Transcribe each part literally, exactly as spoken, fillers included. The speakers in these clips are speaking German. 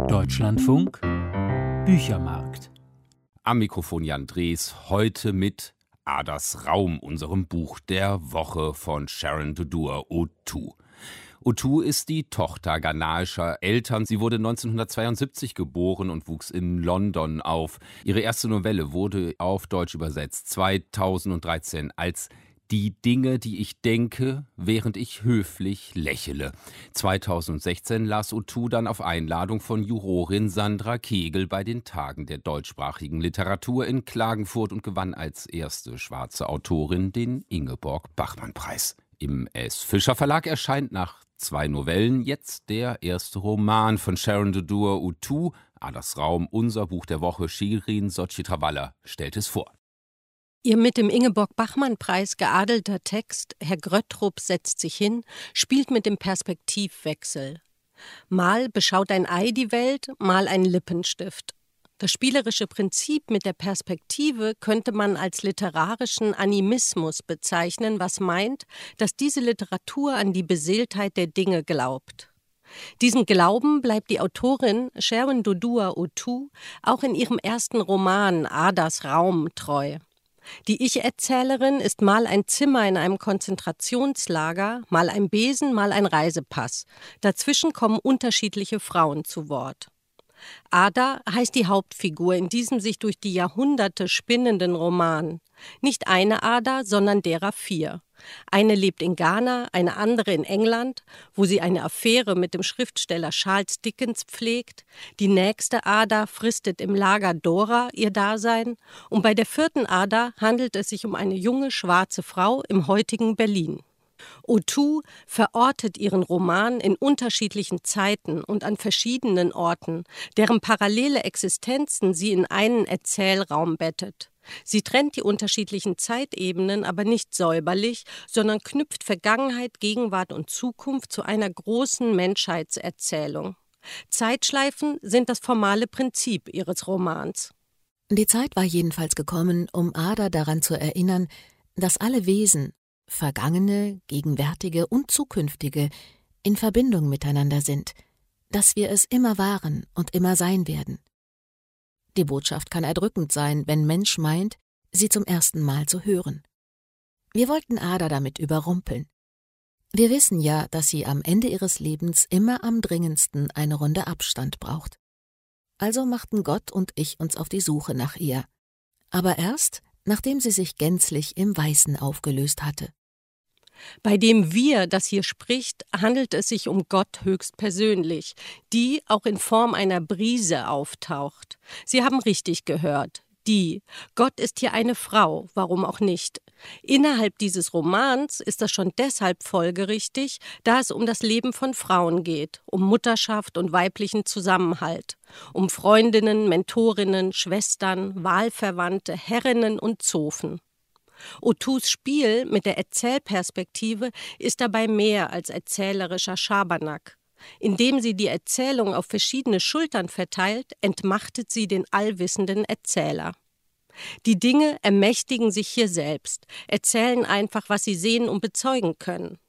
Deutschlandfunk Büchermarkt. Am Mikrofon Jan Drees, heute mit Adas Raum, unserem Buch der Woche von Sharon Dodua Otoo. Otoo ist die Tochter ghanaischer Eltern. Sie wurde neunzehnhundertzweiundsiebzig geboren und wuchs in London auf. Ihre erste Novelle wurde auf Deutsch übersetzt zweitausenddreizehn als Die Dinge, die ich denke, während ich höflich lächele. zweitausendsechzehn las Otoo dann auf Einladung von Jurorin Sandra Kegel bei den Tagen der deutschsprachigen Literatur in Klagenfurt und gewann als erste schwarze Autorin den Ingeborg-Bachmann-Preis. Im S. Fischer Verlag erscheint nach zwei Novellen jetzt der erste Roman von Sharon Dodua Otoo. Adas Raum, unser Buch der Woche. Shirin Sochitrawala stellt es vor. Ihr mit dem Ingeborg-Bachmann-Preis geadelter Text »Herr Gröttrup setzt sich hin« spielt mit dem Perspektivwechsel. Mal beschaut ein Ei die Welt, mal ein Lippenstift. Das spielerische Prinzip mit der Perspektive könnte man als literarischen Animismus bezeichnen, was meint, dass diese Literatur an die Beseeltheit der Dinge glaubt. Diesem Glauben bleibt die Autorin Sharon Dodua Otoo auch in ihrem ersten Roman »Adas Raum« treu. Die Ich-Erzählerin ist mal ein Zimmer in einem Konzentrationslager, mal ein Besen, mal ein Reisepass. Dazwischen kommen unterschiedliche Frauen zu Wort. Ada heißt die Hauptfigur in diesem sich durch die Jahrhunderte spinnenden Roman. Nicht eine Ada, sondern derer vier. Eine lebt in Ghana, eine andere in England, wo sie eine Affäre mit dem Schriftsteller Charles Dickens pflegt. Die nächste Ada fristet im Lager Dora ihr Dasein. Und bei der vierten Ada handelt es sich um eine junge schwarze Frau im heutigen Berlin. Otoo verortet ihren Roman in unterschiedlichen Zeiten und an verschiedenen Orten, deren parallele Existenzen sie in einen Erzählraum bettet. Sie trennt die unterschiedlichen Zeitebenen aber nicht säuberlich, sondern knüpft Vergangenheit, Gegenwart und Zukunft zu einer großen Menschheitserzählung. Zeitschleifen sind das formale Prinzip ihres Romans. Die Zeit war jedenfalls gekommen, um Ada daran zu erinnern, dass alle Wesen, vergangene, gegenwärtige und zukünftige, in Verbindung miteinander sind, dass wir es immer waren und immer sein werden. Die Botschaft kann erdrückend sein, wenn Mensch meint, sie zum ersten Mal zu hören. Wir wollten Ada damit überrumpeln. Wir wissen ja, dass sie am Ende ihres Lebens immer am dringendsten eine Runde Abstand braucht. Also machten Gott und ich uns auf die Suche nach ihr. Aber erst, nachdem sie sich gänzlich im Weißen aufgelöst hatte. Bei dem Wir, das hier spricht, handelt es sich um Gott höchstpersönlich, die auch in Form einer Brise auftaucht. Sie haben richtig gehört. Die. Gott ist hier eine Frau, warum auch nicht. Innerhalb dieses Romans ist das schon deshalb folgerichtig, da es um das Leben von Frauen geht, um Mutterschaft und weiblichen Zusammenhalt, um Freundinnen, Mentorinnen, Schwestern, Wahlverwandte, Herrinnen und Zofen. Otoos Spiel mit der Erzählperspektive ist dabei mehr als erzählerischer Schabernack. Indem sie die Erzählung auf verschiedene Schultern verteilt, entmachtet sie den allwissenden Erzähler. Die Dinge ermächtigen sich hier selbst, erzählen einfach, was sie sehen und bezeugen können.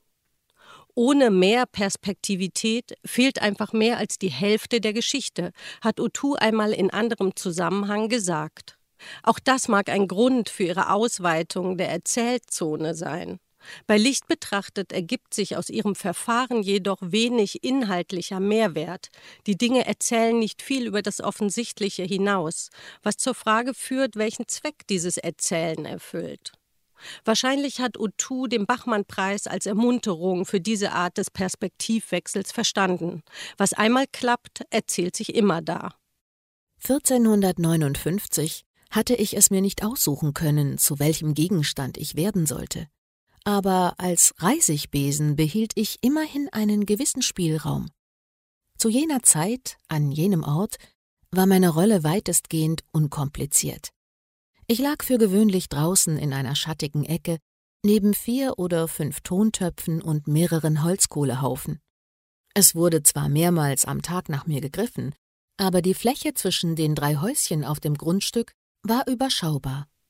Ohne mehr Perspektivität fehlt einfach mehr als die Hälfte der Geschichte, hat Otoo einmal in anderem Zusammenhang gesagt. Auch das mag ein Grund für ihre Ausweitung der Erzählzone sein. Bei Licht betrachtet ergibt sich aus ihrem Verfahren jedoch wenig inhaltlicher Mehrwert. Die Dinge erzählen nicht viel über das Offensichtliche hinaus, was zur Frage führt, welchen Zweck dieses Erzählen erfüllt. Wahrscheinlich hat Otoo den Bachmann-Preis als Ermunterung für diese Art des Perspektivwechsels verstanden. Was einmal klappt, erzählt sich immer da. vierzehnhundertneunundfünfzig hatte ich es mir nicht aussuchen können, zu welchem Gegenstand ich werden sollte. Aber als Reisigbesen behielt ich immerhin einen gewissen Spielraum. Zu jener Zeit, an jenem Ort, war meine Rolle weitestgehend unkompliziert. Ich lag für gewöhnlich draußen in einer schattigen Ecke, neben vier oder fünf Tontöpfen und mehreren Holzkohlehaufen. Es wurde zwar mehrmals am Tag nach mir gegriffen, aber die Fläche zwischen den drei Häuschen auf dem Grundstück war überschaubar.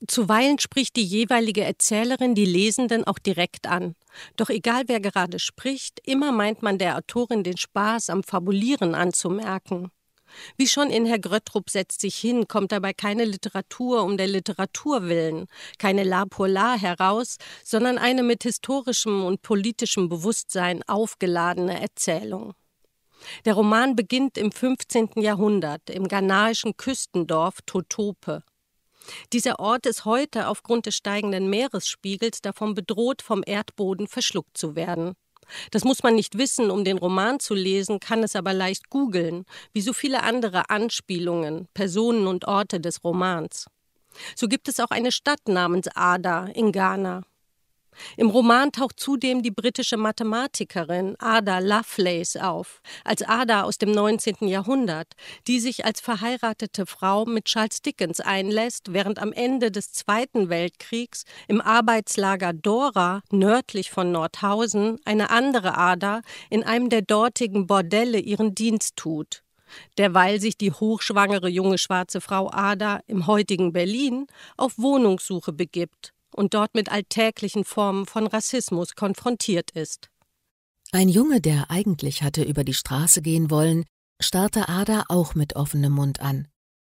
Zuweilen spricht die jeweilige Erzählerin die Lesenden auch direkt an. Doch egal wer gerade spricht, immer meint man der Autorin den Spaß am Fabulieren anzumerken. Wie schon in Herr Gröttrup setzt sich hin, kommt dabei keine Literatur um der Literatur willen, keine La pour la heraus, sondern eine mit historischem und politischem Bewusstsein aufgeladene Erzählung. Der Roman beginnt im fünfzehnten Jahrhundert im ghanaischen Küstendorf Totope. Dieser Ort ist heute aufgrund des steigenden Meeresspiegels davon bedroht, vom Erdboden verschluckt zu werden. Das muss man nicht wissen, um den Roman zu lesen, kann es aber leicht googeln, wie so viele andere Anspielungen, Personen und Orte des Romans. So gibt es auch eine Stadt namens Ada in Ghana. Im Roman taucht zudem die britische Mathematikerin Ada Lovelace auf, als Ada aus dem neunzehnten Jahrhundert, die sich als verheiratete Frau mit Charles Dickens einlässt, während am Ende des Zweiten Weltkriegs im Arbeitslager Dora, nördlich von Nordhausen, eine andere Ada in einem der dortigen Bordelle ihren Dienst tut. Derweil sich die hochschwangere junge schwarze Frau Ada im heutigen Berlin auf Wohnungssuche begibt und dort mit alltäglichen Formen von Rassismus konfrontiert ist. Ein Junge, der eigentlich hatte über die Straße gehen wollen, starrte Ada auch mit offenem Mund an.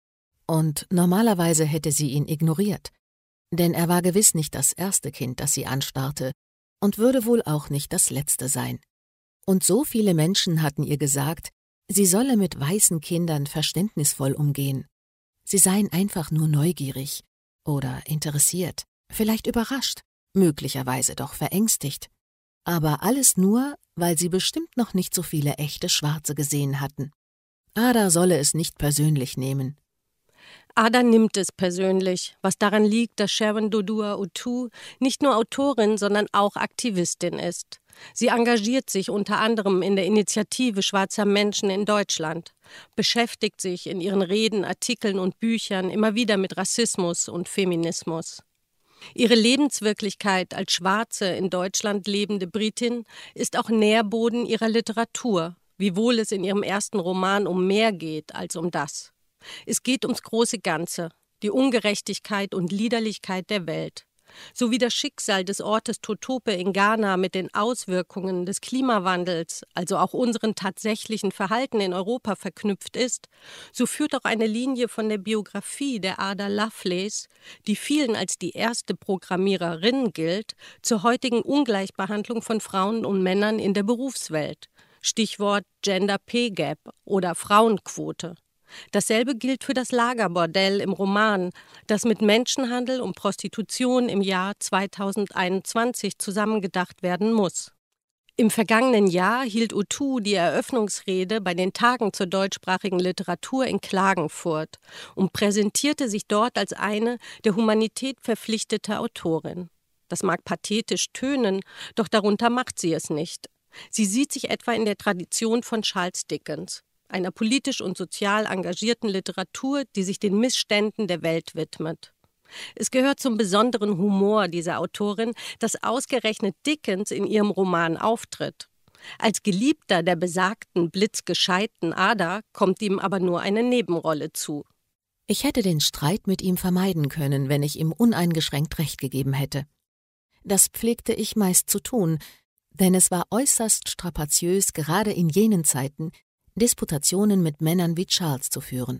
Und normalerweise hätte sie ihn ignoriert, denn er war gewiss nicht das erste Kind, das sie anstarrte, und würde wohl auch nicht das letzte sein. Und so viele Menschen hatten ihr gesagt, sie solle mit weißen Kindern verständnisvoll umgehen. Sie seien einfach nur neugierig oder interessiert. Vielleicht überrascht, möglicherweise doch verängstigt. Aber alles nur, weil sie bestimmt noch nicht so viele echte Schwarze gesehen hatten. Ada solle es nicht persönlich nehmen. Ada nimmt es persönlich, was daran liegt, dass Sharon Dodua-Otoo nicht nur Autorin, sondern auch Aktivistin ist. Sie engagiert sich unter anderem in der Initiative schwarzer Menschen in Deutschland, beschäftigt sich in ihren Reden, Artikeln und Büchern immer wieder mit Rassismus und Feminismus. Ihre Lebenswirklichkeit als schwarze, in Deutschland lebende Britin ist auch Nährboden ihrer Literatur, wiewohl es in ihrem ersten Roman um mehr geht als um das. Es geht ums große Ganze, die Ungerechtigkeit und Liederlichkeit der Welt, sowie das Schicksal des Ortes Totope in Ghana mit den Auswirkungen des Klimawandels, also auch unseren tatsächlichen Verhalten in Europa verknüpft ist, so führt auch eine Linie von der Biografie der Ada Lovelace, die vielen als die erste Programmiererin gilt, zur heutigen Ungleichbehandlung von Frauen und Männern in der Berufswelt. Stichwort Gender Pay Gap oder Frauenquote. Dasselbe gilt für das Lagerbordell im Roman, das mit Menschenhandel und Prostitution im Jahr zweitausendeinundzwanzig zusammengedacht werden muss. Im vergangenen Jahr hielt Otoo die Eröffnungsrede bei den Tagen zur deutschsprachigen Literatur in Klagenfurt und präsentierte sich dort als eine der Humanität verpflichtete Autorin. Das mag pathetisch tönen, doch darunter macht sie es nicht. Sie sieht sich etwa in der Tradition von Charles Dickens, einer politisch und sozial engagierten Literatur, die sich den Missständen der Welt widmet. Es gehört zum besonderen Humor dieser Autorin, dass ausgerechnet Dickens in ihrem Roman auftritt. Als Geliebter der besagten blitzgescheiten Ada kommt ihm aber nur eine Nebenrolle zu. Ich hätte den Streit mit ihm vermeiden können, wenn ich ihm uneingeschränkt Recht gegeben hätte. Das pflegte ich meist zu tun, denn es war äußerst strapaziös, gerade in jenen Zeiten Disputationen mit Männern wie Charles zu führen.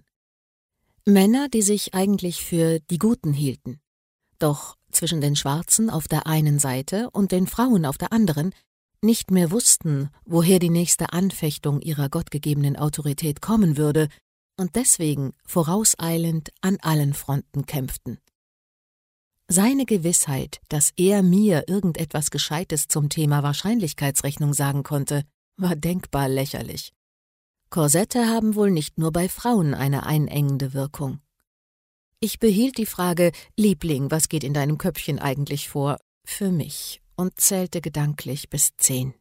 Männer, die sich eigentlich für die Guten hielten. Doch zwischen den Schwarzen auf der einen Seite und den Frauen auf der anderen nicht mehr wussten, woher die nächste Anfechtung ihrer gottgegebenen Autorität kommen würde und deswegen vorauseilend an allen Fronten kämpften. Seine Gewissheit, dass er mir irgendetwas Gescheites zum Thema Wahrscheinlichkeitsrechnung sagen konnte, war denkbar lächerlich. Korsette haben wohl nicht nur bei Frauen eine einengende Wirkung. Ich behielt die Frage, Liebling, was geht in deinem Köpfchen eigentlich vor, für mich und zählte gedanklich bis zehn.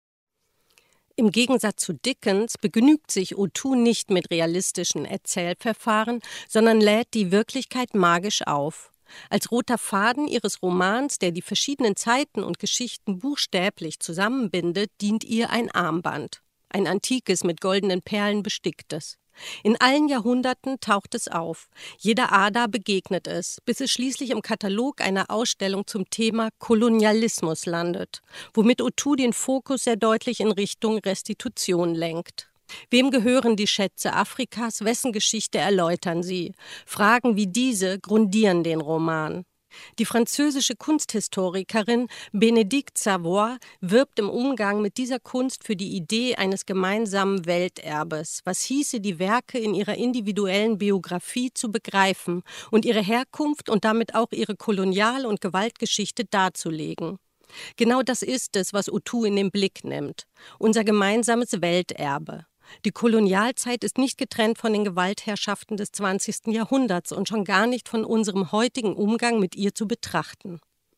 Im Gegensatz zu Dickens begnügt sich Otoo nicht mit realistischen Erzählverfahren, sondern lädt die Wirklichkeit magisch auf. Als roter Faden ihres Romans, der die verschiedenen Zeiten und Geschichten buchstäblich zusammenbindet, dient ihr ein Armband. Ein antikes, mit goldenen Perlen besticktes. In allen Jahrhunderten taucht es auf. Jeder Ader begegnet es, bis es schließlich im Katalog einer Ausstellung zum Thema Kolonialismus landet, womit Otoo den Fokus sehr deutlich in Richtung Restitution lenkt. Wem gehören die Schätze Afrikas? Wessen Geschichte erläutern sie? Fragen wie diese grundieren den Roman. Die französische Kunsthistorikerin Bénédicte Savoy wirbt im Umgang mit dieser Kunst für die Idee eines gemeinsamen Welterbes, was hieße, die Werke in ihrer individuellen Biografie zu begreifen und ihre Herkunft und damit auch ihre Kolonial- und Gewaltgeschichte darzulegen. Genau das ist es, was Otoo in den Blick nimmt. Unser gemeinsames Welterbe. Die Kolonialzeit ist nicht getrennt von den Gewaltherrschaften des zwanzigsten Jahrhunderts und schon gar nicht von unserem heutigen Umgang mit ihr zu betrachten.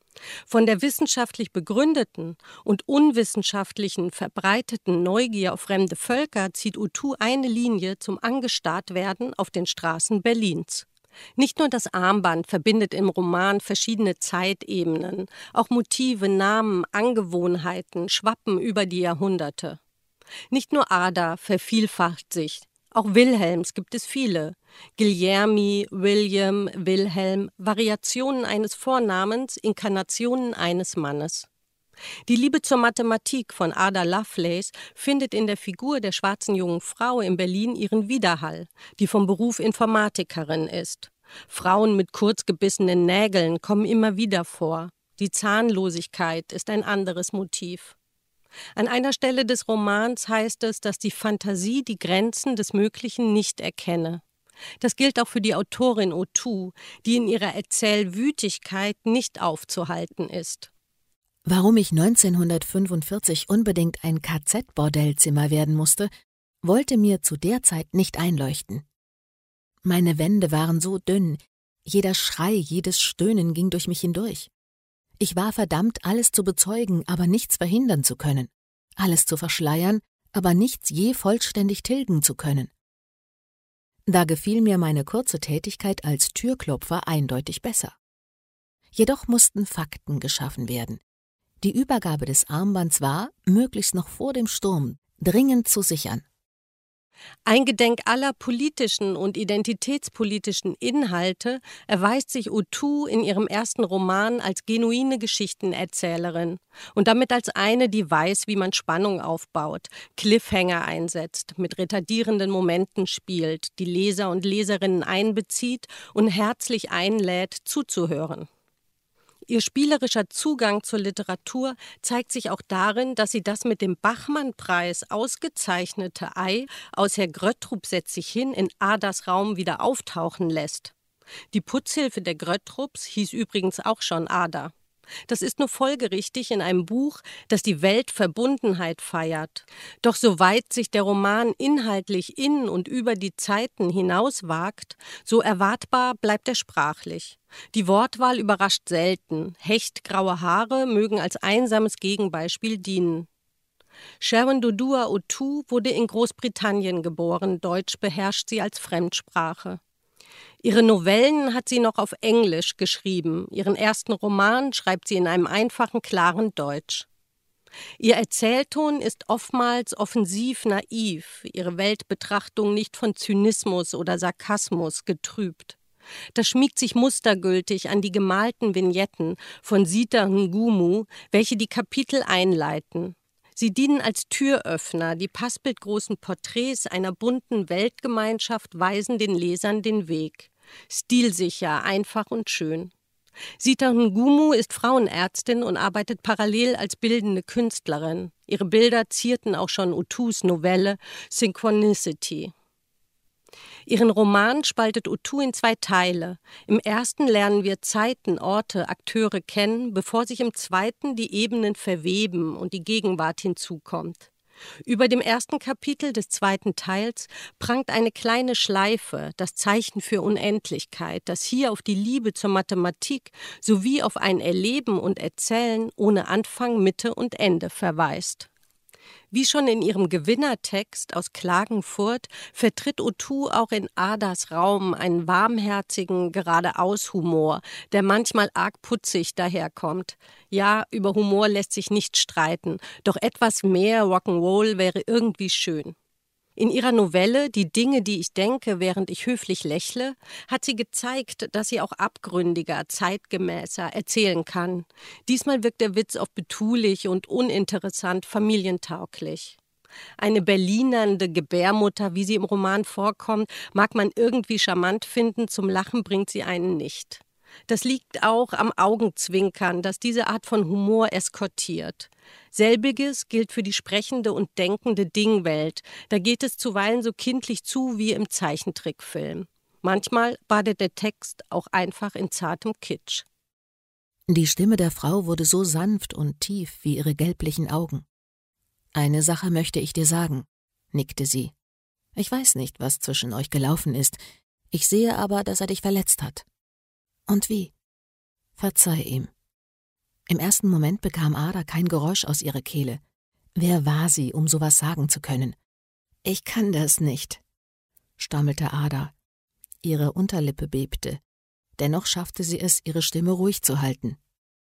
Von der wissenschaftlich begründeten und unwissenschaftlichen verbreiteten Neugier auf fremde Völker zieht Otoo eine Linie zum Angestarrtwerden auf den Straßen Berlins. Nicht nur das Armband verbindet im Roman verschiedene Zeitebenen, auch Motive, Namen, Angewohnheiten schwappen über die Jahrhunderte. Nicht nur Ada vervielfacht sich, auch Wilhelms gibt es viele. Guillermi, William, Wilhelm, Variationen eines Vornamens, Inkarnationen eines Mannes. Die Liebe zur Mathematik von Ada Lovelace findet in der Figur der schwarzen jungen Frau in Berlin ihren Widerhall, die vom Beruf Informatikerin ist. Frauen mit kurz gebissenen Nägeln kommen immer wieder vor. Die Zahnlosigkeit ist ein anderes Motiv. An einer Stelle des Romans heißt es, dass die Fantasie die Grenzen des Möglichen nicht erkenne. Das gilt auch für die Autorin Otoo, die in ihrer Erzählwütigkeit nicht aufzuhalten ist. Warum ich neunzehnhundertfünfundvierzig unbedingt ein K Z-Bordellzimmer werden musste, wollte mir zu der Zeit nicht einleuchten. Meine Wände waren so dünn, jeder Schrei, jedes Stöhnen ging durch mich hindurch. Ich war verdammt, alles zu bezeugen, aber nichts verhindern zu können, alles zu verschleiern, aber nichts je vollständig tilgen zu können. Da gefiel mir meine kurze Tätigkeit als Türklopfer eindeutig besser. Jedoch mussten Fakten geschaffen werden. Die Übergabe des Armbands war, möglichst noch vor dem Sturm, dringend zu sichern. Eingedenk aller politischen und identitätspolitischen Inhalte erweist sich Otoo in ihrem ersten Roman als genuine Geschichtenerzählerin und damit als eine, die weiß, wie man Spannung aufbaut, Cliffhanger einsetzt, mit retardierenden Momenten spielt, die Leser und Leserinnen einbezieht und herzlich einlädt, zuzuhören. Ihr spielerischer Zugang zur Literatur zeigt sich auch darin, dass sie das mit dem Bachmann-Preis ausgezeichnete Ei aus Herr Gröttrup setzt sich hin in Adas Raum wieder auftauchen lässt. Die Putzhilfe der Gröttrups hieß übrigens auch schon Ada. Das ist nur folgerichtig in einem Buch, das die Weltverbundenheit feiert. Doch soweit sich der Roman inhaltlich in und über die Zeiten hinaus wagt, so erwartbar bleibt er sprachlich. Die Wortwahl überrascht selten. Hechtgraue Haare mögen als einsames Gegenbeispiel dienen. Sharon Dodua Otoo wurde in Großbritannien geboren, Deutsch beherrscht sie als Fremdsprache. Ihre Novellen hat sie noch auf Englisch geschrieben. Ihren ersten Roman schreibt sie in einem einfachen, klaren Deutsch. Ihr Erzählton ist oftmals offensiv naiv, ihre Weltbetrachtung nicht von Zynismus oder Sarkasmus getrübt. Das schmiegt sich mustergültig an die gemalten Vignetten von Sita Ngumu, welche die Kapitel einleiten. Sie dienen als Türöffner, die passbildgroßen Porträts einer bunten Weltgemeinschaft weisen den Lesern den Weg. Stilsicher, einfach und schön. Sita Ngumu ist Frauenärztin und arbeitet parallel als bildende Künstlerin. Ihre Bilder zierten auch schon Otoos Novelle Synchronicity. Ihren Roman spaltet Otoo in zwei Teile. Im ersten lernen wir Zeiten, Orte, Akteure kennen, bevor sich im zweiten die Ebenen verweben und die Gegenwart hinzukommt. Über dem ersten Kapitel des zweiten Teils prangt eine kleine Schleife, das Zeichen für Unendlichkeit, das hier auf die Liebe zur Mathematik sowie auf ein Erleben und Erzählen ohne Anfang, Mitte und Ende verweist. Wie schon in ihrem Gewinnertext aus Klagenfurt vertritt Otoo auch in Adas Raum einen warmherzigen Geradeaus-Humor, der manchmal arg putzig daherkommt. Ja, über Humor lässt sich nicht streiten, doch etwas mehr Rock'n'Roll wäre irgendwie schön. In ihrer Novelle »Die Dinge, die ich denke, während ich höflich lächle« hat sie gezeigt, dass sie auch abgründiger, zeitgemäßer erzählen kann. Diesmal wirkt der Witz oft betulich und uninteressant, familientauglich. Eine berlinernde Gebärmutter, wie sie im Roman vorkommt, mag man irgendwie charmant finden, zum Lachen bringt sie einen nicht. Das liegt auch am Augenzwinkern, das diese Art von Humor eskortiert. Selbiges gilt für die sprechende und denkende Dingwelt. Da geht es zuweilen so kindlich zu wie im Zeichentrickfilm. Manchmal badet der Text auch einfach in zartem Kitsch. Die Stimme der Frau wurde so sanft und tief wie ihre gelblichen Augen. »Eine Sache möchte ich dir sagen«, nickte sie. »Ich weiß nicht, was zwischen euch gelaufen ist. Ich sehe aber, dass er dich verletzt hat. Und wie? Verzeih ihm.« Im ersten Moment bekam Ada kein Geräusch aus ihrer Kehle. Wer war sie, um sowas sagen zu können? »Ich kann das nicht«, stammelte Ada. Ihre Unterlippe bebte. Dennoch schaffte sie es, ihre Stimme ruhig zu halten.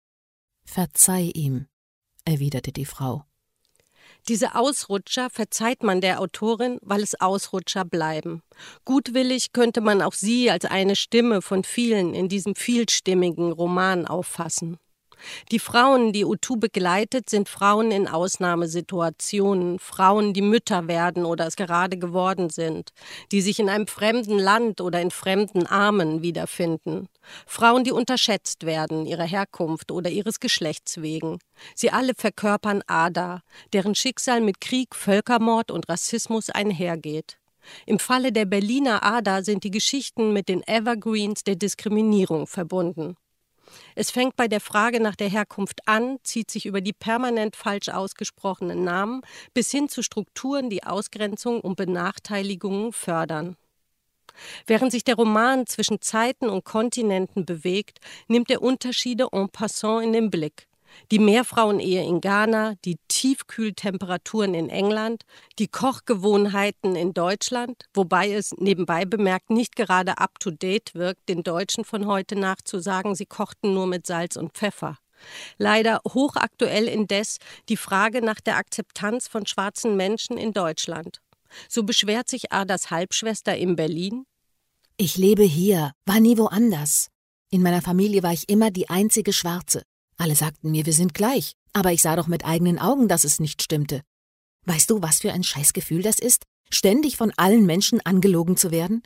»Verzeih ihm«, erwiderte die Frau. Diese Ausrutscher verzeiht man der Autorin, weil es Ausrutscher bleiben. Gutwillig könnte man auch sie als eine Stimme von vielen in diesem vielstimmigen Roman auffassen. Die Frauen, die Otoo begleitet, sind Frauen in Ausnahmesituationen, Frauen, die Mütter werden oder es gerade geworden sind, die sich in einem fremden Land oder in fremden Armen wiederfinden. Frauen, die unterschätzt werden, ihrer Herkunft oder ihres Geschlechts wegen. Sie alle verkörpern Ada, deren Schicksal mit Krieg, Völkermord und Rassismus einhergeht. Im Falle der Berliner Ada sind die Geschichten mit den Evergreens der Diskriminierung verbunden. Es fängt bei der Frage nach der Herkunft an, zieht sich über die permanent falsch ausgesprochenen Namen bis hin zu Strukturen, die Ausgrenzung und Benachteiligungen fördern. Während sich der Roman zwischen Zeiten und Kontinenten bewegt, nimmt er Unterschiede en passant in den Blick. Die Mehrfrauenehe in Ghana, die Tiefkühltemperaturen in England, die Kochgewohnheiten in Deutschland, wobei es nebenbei bemerkt nicht gerade up-to-date wirkt, den Deutschen von heute nachzusagen, sie kochten nur mit Salz und Pfeffer. Leider hochaktuell indes die Frage nach der Akzeptanz von schwarzen Menschen in Deutschland. So beschwert sich Adas Halbschwester in Berlin: »Ich lebe hier, war nie woanders. In meiner Familie war ich immer die einzige Schwarze. Alle sagten mir, wir sind gleich, aber ich sah doch mit eigenen Augen, dass es nicht stimmte. Weißt du, was für ein Scheißgefühl das ist, ständig von allen Menschen angelogen zu werden?«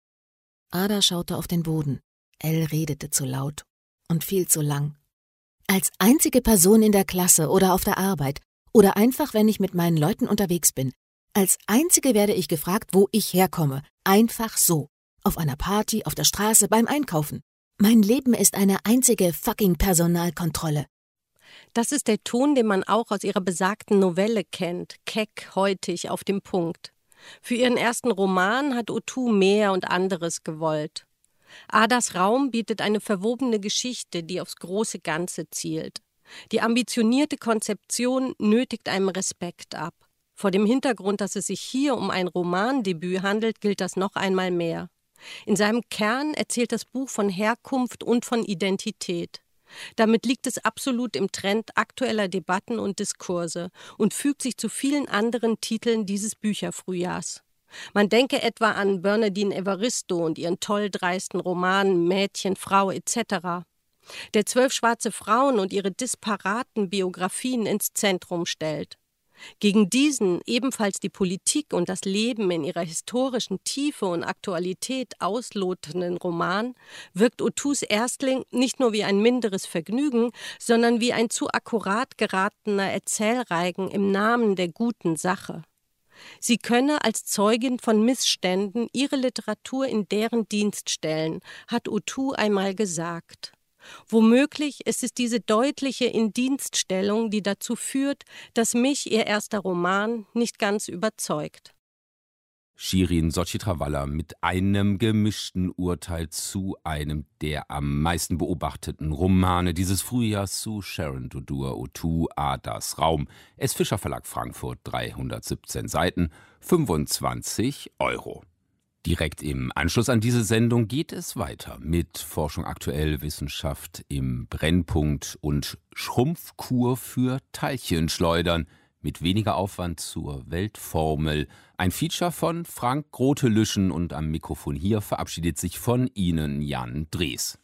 Ada schaute auf den Boden. Elle redete zu laut und viel zu lang. »Als einzige Person in der Klasse oder auf der Arbeit oder einfach, wenn ich mit meinen Leuten unterwegs bin. Als einzige werde ich gefragt, wo ich herkomme. Einfach so. Auf einer Party, auf der Straße, beim Einkaufen. Mein Leben ist eine einzige fucking Personalkontrolle.« Das ist der Ton, den man auch aus ihrer besagten Novelle kennt, keck, heutig, auf dem Punkt. Für ihren ersten Roman hat Otoo mehr und anderes gewollt. Adas Raum bietet eine verwobene Geschichte, die aufs große Ganze zielt. Die ambitionierte Konzeption nötigt einem Respekt ab. Vor dem Hintergrund, dass es sich hier um ein Romandebüt handelt, gilt das noch einmal mehr. In seinem Kern erzählt das Buch von Herkunft und von Identität. Damit liegt es absolut im Trend aktueller Debatten und Diskurse und fügt sich zu vielen anderen Titeln dieses Bücherfrühjahrs. Man denke etwa an Bernardine Evaristo und ihren toll dreisten Roman Mädchen, Frau et cetera, der zwölf schwarze Frauen und ihre disparaten Biografien ins Zentrum stellt. Gegen diesen ebenfalls die Politik und das Leben in ihrer historischen Tiefe und Aktualität auslotenden Roman wirkt Otoos Erstling nicht nur wie ein minderes Vergnügen, sondern wie ein zu akkurat geratener Erzählreigen im Namen der guten Sache. Sie könne als Zeugin von Missständen ihre Literatur in deren Dienst stellen, hat Otoo einmal gesagt. Womöglich ist es diese deutliche Indienststellung, die dazu führt, dass mich ihr erster Roman nicht ganz überzeugt. Shirin Sochitrawala mit einem gemischten Urteil zu einem der am meisten beobachteten Romane dieses Frühjahrs zu Sharon Dodua Otoo, Adas Raum. S. Fischer Verlag Frankfurt, dreihundertsiebzehn Seiten, fünfundzwanzig Euro. Direkt im Anschluss an diese Sendung geht es weiter mit Forschung aktuell, Wissenschaft im Brennpunkt und Schrumpfkur für Teilchenschleudern mit weniger Aufwand zur Weltformel. Ein Feature von Frank Grote-Lüschen und am Mikrofon hier verabschiedet sich von Ihnen Jan Drees.